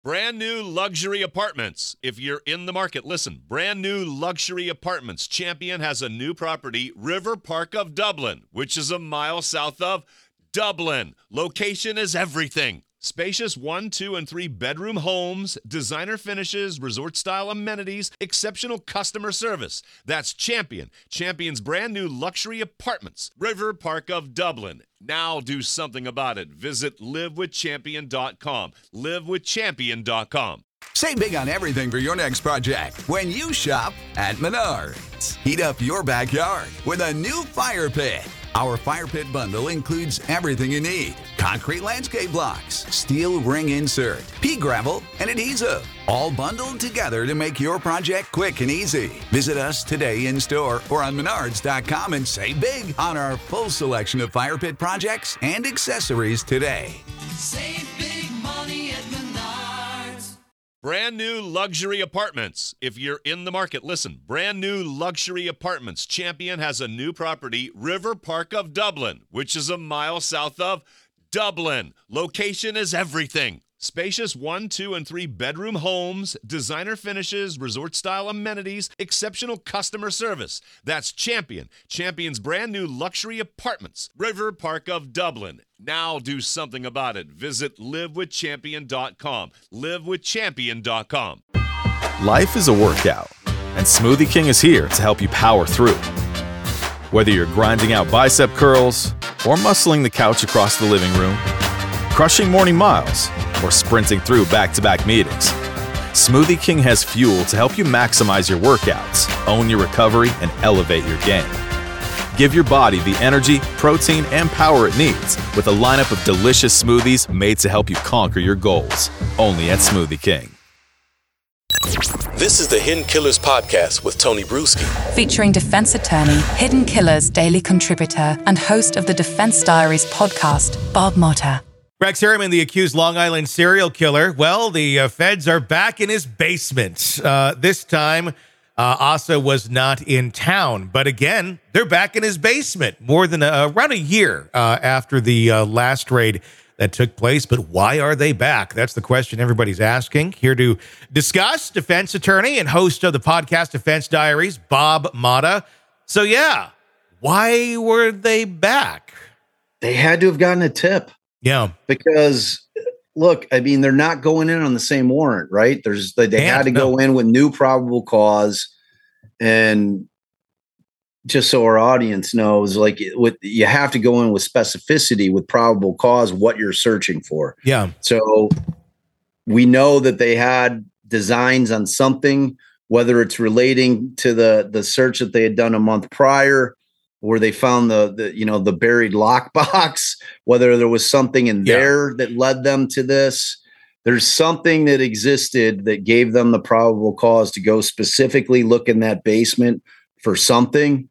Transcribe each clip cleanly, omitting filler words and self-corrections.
Brand new luxury apartments. If you're in the market, listen. Brand new luxury apartments. Champion has a new property, River Park of Dublin, which is a mile south of Dublin. Location is everything. Spacious 1, 2, and 3 bedroom homes, designer finishes, resort-style amenities, exceptional customer service. That's Champion. Champion's brand new luxury apartments. River Park of Dublin. Now do something about it. Visit livewithchampion.com. Livewithchampion.com. Save big on everything for your next project when you shop at Menards. Heat up your backyard with a new fire pit. Our fire pit bundle includes everything you need: concrete landscape blocks, steel ring insert, pea gravel, and adhesive, all bundled together to make your project quick and easy. Visit us today in store or on Menards.com and save big on our full selection of fire pit projects and accessories today. Save big money at Menards. Brand new luxury apartments. If you're in the market, listen. Brand new luxury apartments. Champion has a new property, River Park of Dublin, which is a mile south of Dublin. Location is everything. Spacious 1, 2, and 3 bedroom homes, designer finishes, resort-style amenities, exceptional customer service. That's Champion. Champion's brand new luxury apartments. River Park of Dublin. Now do something about it. Visit livewithchampion.com. Livewithchampion.com. Life is a workout, and Smoothie King is here to help you power through. Whether you're grinding out bicep curls or muscling the couch across the living room, crushing morning miles, or sprinting through back-to-back meetings, Smoothie King has fuel to help you maximize your workouts, own your recovery, and elevate your game. Give your body the energy, protein, and power it needs with a lineup of delicious smoothies made to help you conquer your goals. Only at Smoothie King. This is the Hidden Killers podcast with Tony Bruschi. Featuring defense attorney, Hidden Killers daily contributor, and host of the Defense Diaries podcast, Bob Motta. Rex Harriman, the accused Long Island serial killer. Well, the feds are back in his basement. This time, Asa was not in town. But again, they're back in his basement more than around a year after the last raid that took place. But why are they back? That's the question everybody's asking. Here to discuss, defense attorney and host of the podcast Defense Diaries, Bob Motta. So yeah, why were they back? They had to have gotten a tip. Yeah. Because look, I mean, they're not going in on the same warrant, right? They had to go in with new probable cause. And just so our audience knows, like you have to go in with specificity with probable cause, what you're searching for. Yeah. So we know that they had designs on something, whether it's relating to the search that they had done a month prior, where they found the buried lockbox, whether there was something in there that led them to this. There's something that existed that gave them the probable cause to go specifically look in that basement for something,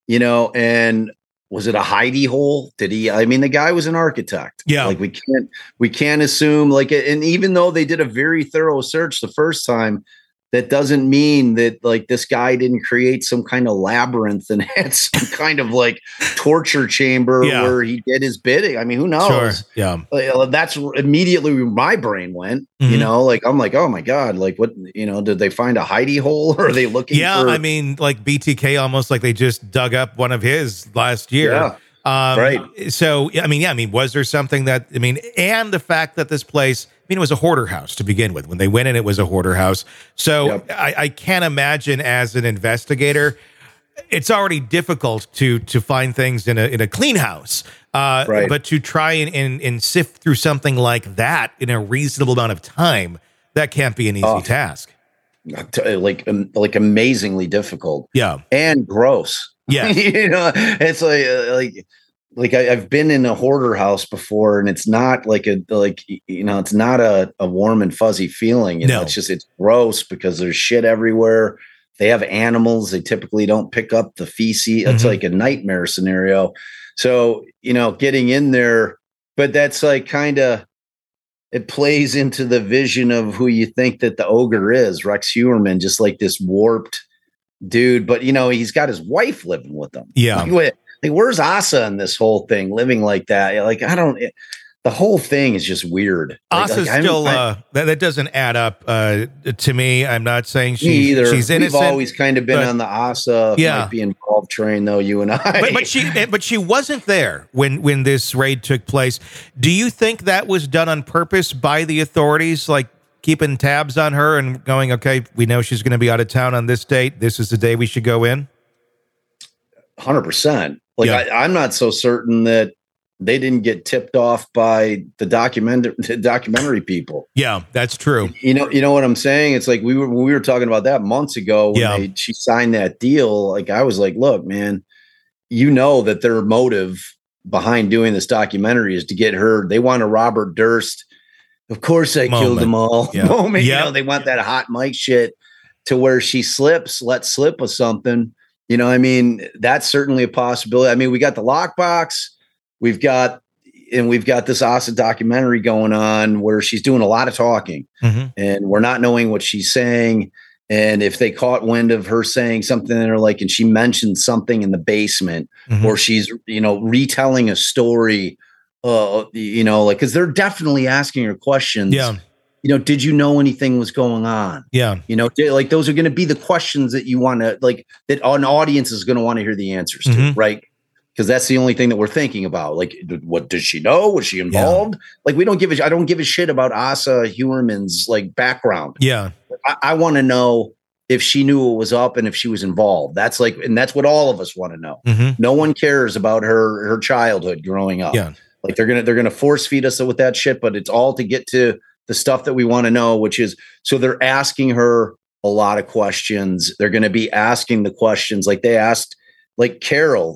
and was it a hidey hole? The guy was an architect. Yeah. Like we can't assume and even though they did a very thorough search the first time, that doesn't mean that this guy didn't create some kind of labyrinth and had some kind of torture chamber where he did his bidding. I mean, who knows? Sure. Yeah. That's immediately where my brain went, Mm-hmm. I'm like, oh my God, what, did they find a hidey hole or are they looking for? I mean, BTK, almost like they just dug up one of his last year. Yeah. Right. So, was there something and the fact that this place, it was a hoarder house to begin with. When they went in, it was a hoarder house. So I can't imagine as an investigator, it's already difficult to find things in a clean house. Right. But to try and sift through something like that in a reasonable amount of time, that can't be an easy task. Like amazingly difficult. Yeah. And gross. Yeah. It's I've been in a hoarder house before, and it's not it's not a warm and fuzzy feeling. It's gross because there's shit everywhere. They have animals. They typically don't pick up the feces. It's like a nightmare scenario. So, getting in there, but that's it plays into the vision of who you think that the ogre is, Rex Huerman, just like this warped dude. But, he's got his wife living with him. Yeah. Where's Asa in this whole thing, living like that? the whole thing is just weird. Asa's still that doesn't add up to me. I'm not saying she's innocent. We've always kind of been on the Asa might be involved train, though. You and I, but she wasn't there when this raid took place. Do you think that was done on purpose by the authorities, like keeping tabs on her and going, okay, we know she's going to be out of town on this date. This is the day we should go in. 100%. I'm not so certain that they didn't get tipped off by the documentary people. Yeah, that's true. You know what I'm saying? It's like we were talking about that months ago when she signed that deal. Like I was like, look, man, you know that their motive behind doing this documentary is to get her. They want a Robert Durst. Of course, I killed them all. Yeah. Moment. You know, they want that hot mic shit to where she lets slip of something. You know, I mean, that's certainly a possibility. I mean, we got the lockbox. We've got this Asa documentary going on where she's doing a lot of talking, and we're not knowing what she's saying. And if they caught wind of her saying something, or like, and she mentioned something in the basement, or she's, retelling a story, because they're definitely asking her questions. Yeah. Did you know anything was going on? Yeah. Like those are going to be the questions that you want to that an audience is going to want to hear the answers to, right? Because that's the only thing that we're thinking about. Like, what does she know? Was she involved? Yeah. Like, I don't give a shit about Asa Huerman's background. Yeah. I want to know if she knew what was up and if she was involved. That's and that's what all of us want to know. No one cares about her childhood growing up. Yeah. Like they're gonna force feed us with that shit, but it's all to get to the stuff that we want to know, which is, so they're asking her a lot of questions. They're going to be asking the questions like they asked, Carol,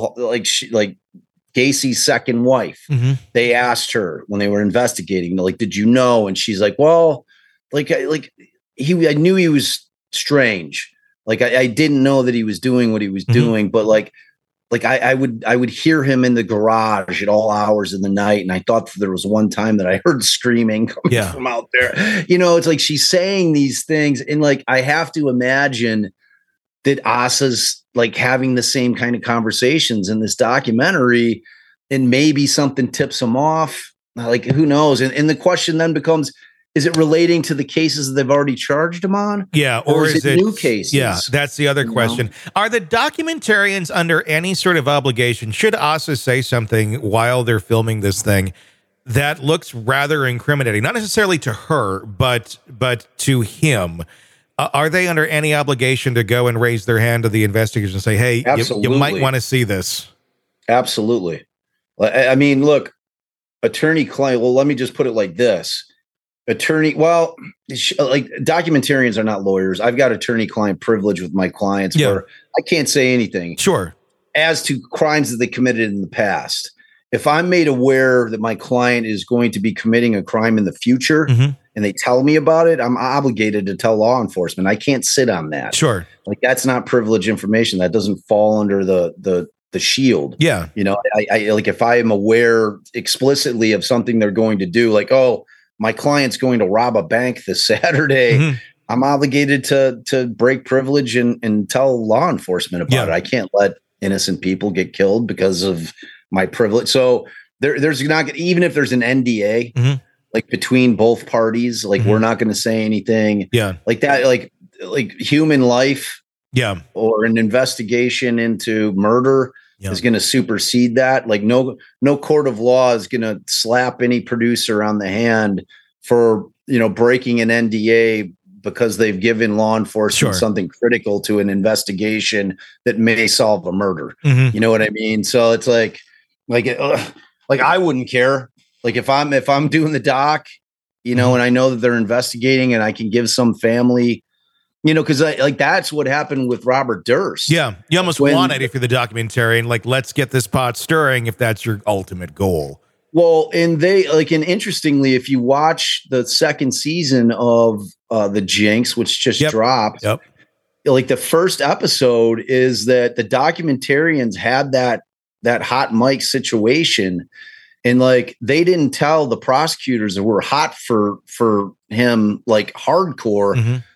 Gacy's second wife. They asked her when they were investigating, did you know? And she's like, well, I knew he was strange. I didn't know that he was doing what he was doing, but I would hear him in the garage at all hours of the night. And I thought that there was one time that I heard screaming coming from out there. It's like she's saying these things. And I have to imagine that Asa's having the same kind of conversations in this documentary, and maybe something tips him off. Who knows? And the question then becomes, is it relating to the cases that they've already charged him on? Yeah. Or is it new cases? Yeah. That's the other question. Are the documentarians under any sort of obligation? Should Asa say something while they're filming this thing that looks rather incriminating, not necessarily to her, but to him? Are they under any obligation to go and raise their hand to the investigators and say, hey, you might want to see this? Absolutely. I mean, look, attorney-client, well, let me just put it like this. Documentarians are not lawyers. I've got attorney-client privilege with my clients where I can't say anything. Sure. As to crimes that they committed in the past. If I'm made aware that my client is going to be committing a crime in the future and they tell me about it, I'm obligated to tell law enforcement. I can't sit on that. Sure. That's not privileged information. That doesn't fall under the shield. Yeah. I if I am aware explicitly of something they're going to do, my client's going to rob a bank this Saturday, I'm obligated to break privilege and tell law enforcement about it. I can't let innocent people get killed because of my privilege. So there's not, even if there's an NDA, between both parties, we're not going to say anything like that, like human life or an investigation into murder is going to supersede that. No court of law is going to slap any producer on the hand for, breaking an NDA because they've given law enforcement something critical to an investigation that may solve a murder. You know what I mean? So it's like I wouldn't care. If I'm doing the doc, and I know that they're investigating and I can give some family, because that's what happened with Robert Durst. Yeah. You almost want it if you're the documentarian, let's get this pot stirring if that's your ultimate goal. Well, and interestingly, if you watch the second season of The Jinx, which just dropped, the first episode is that the documentarians had that hot mic situation, and they didn't tell the prosecutors that were hot for him hardcore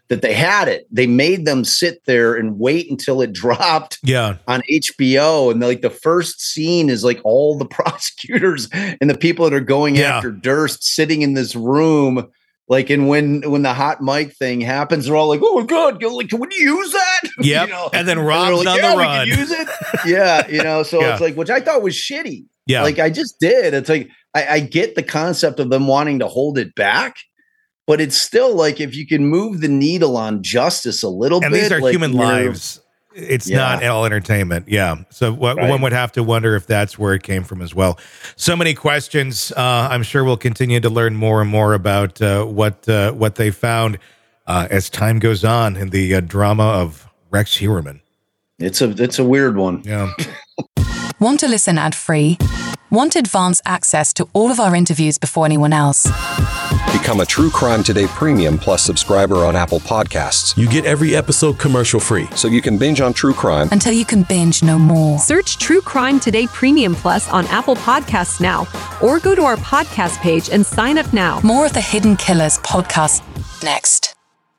that they had it. They made them sit there and wait until it dropped on HBO. And like the first scene is like all the prosecutors and the people that are going after Durst sitting in this room. Like, and when the hot mic thing happens, they're all like, "Oh my God, like, can we use that?" Yeah. And then Rob's like, on the run. We can use it. So it's like, which I thought was shitty. Yeah. Like I just did. It's like, I get the concept of them wanting to hold it back, but it's still like, if you can move the needle on justice a little bit. And these are like, human lives. It's not all entertainment. Yeah. So one would have to wonder if that's where it came from as well. So many questions. I'm sure we'll continue to learn more and more about what they found as time goes on in the drama of Rex Heuermann. It's a weird one. Yeah. Want to listen ad-free? Want advanced access to all of our interviews before anyone else? Become a True Crime Today Premium Plus subscriber on Apple Podcasts. You get every episode commercial free. So you can binge on true crime until you can binge no more. Search True Crime Today Premium Plus on Apple Podcasts now, or go to our podcast page and sign up now. More of the Hidden Killers podcast next.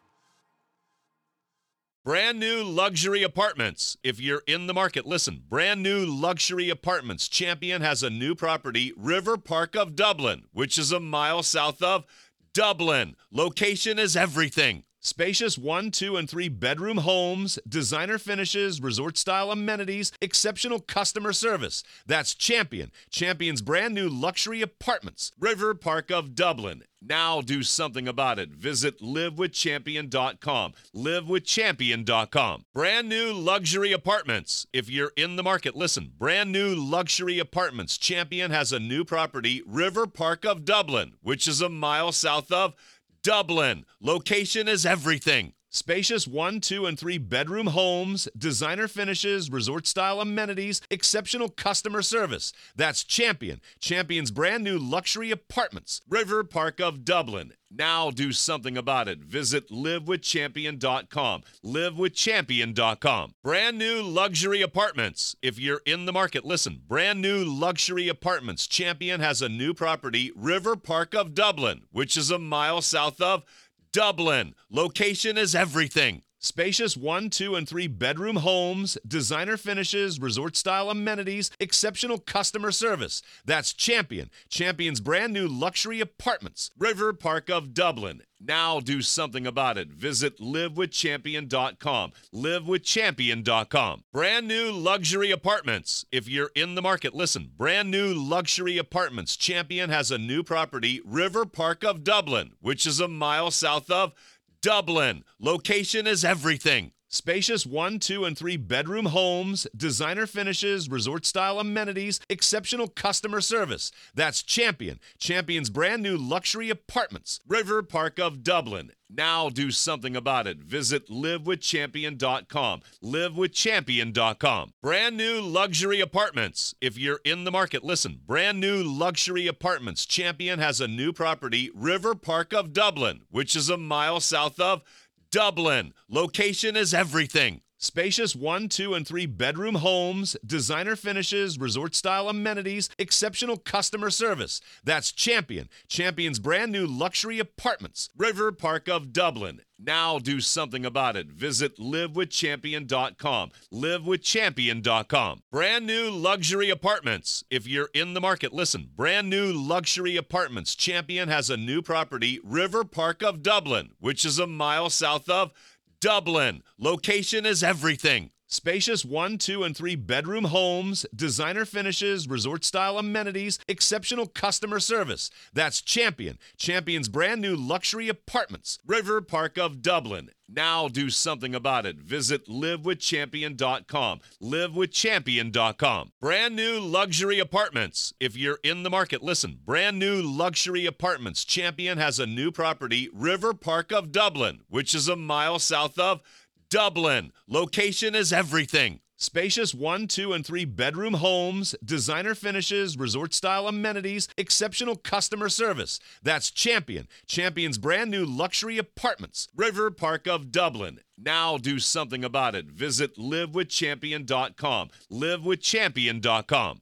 Brand new luxury apartments. If you're in the market, listen. Brand new luxury apartments. Champion has a new property, River Park of Dublin, which is a mile south of Dublin. Location is everything. Spacious 1, 2, and 3 bedroom homes, designer finishes, resort-style amenities, exceptional customer service. That's Champion. Champion's brand new luxury apartments, River Park of Dublin. Now do something about it. Visit livewithchampion.com. Livewithchampion.com. Brand new luxury apartments. If you're in the market, listen. Brand new luxury apartments. Champion has a new property, River Park of Dublin, which is a mile south of Dublin. Location is everything. Spacious 1, 2, and 3 bedroom homes, designer finishes, resort-style amenities, exceptional customer service. That's Champion. Champion's brand new luxury apartments, River Park of Dublin. Now do something about it. Visit livewithchampion.com. Livewithchampion.com. Brand new luxury apartments. If you're in the market, listen. Brand new luxury apartments. Champion has a new property, River Park of Dublin, which is a mile south of Dublin. Location is everything. Spacious 1, 2, and 3 bedroom homes, designer finishes, resort-style amenities, exceptional customer service. That's Champion. Champion's brand new luxury apartments, River Park of Dublin. Now do something about it. Visit livewithchampion.com. Livewithchampion.com. Brand new luxury apartments. If you're in the market, listen. Brand new luxury apartments. Champion has a new property, River Park of Dublin, which is a mile south of Dublin. Location is everything. Spacious 1, 2, and 3 bedroom homes, designer finishes, resort-style amenities, exceptional customer service. That's Champion. Champion's brand new luxury apartments, River Park of Dublin. Now do something about it. Visit livewithchampion.com. Livewithchampion.com. Brand new luxury apartments. If you're in the market, listen. Brand new luxury apartments. Champion has a new property, River Park of Dublin, which is a mile south of Dublin. Location is everything. Spacious 1, 2, and 3 bedroom homes, designer finishes, resort-style amenities, exceptional customer service. That's Champion. Champion's brand new luxury apartments, River Park of Dublin. Now do something about it. Visit livewithchampion.com. Livewithchampion.com. Brand new luxury apartments. If you're in the market, listen. Brand new luxury apartments. Champion has a new property, River Park of Dublin, which is a mile south of Dublin. Location is everything. Spacious 1, 2, and 3 bedroom homes, designer finishes, resort-style amenities, exceptional customer service. That's Champion. Champion's brand new luxury apartments, River Park of Dublin. Now do something about it. Visit livewithchampion.com. Livewithchampion.com. Brand new luxury apartments. If you're in the market, listen. Brand new luxury apartments. Champion has a new property, River Park of Dublin, which is a mile south of Dublin. Location is everything. Spacious 1, 2, and 3 bedroom homes, designer finishes, resort-style amenities, exceptional customer service. That's Champion. Champion's brand new luxury apartments, River Park of Dublin. Now do something about it. Visit livewithchampion.com. Livewithchampion.com.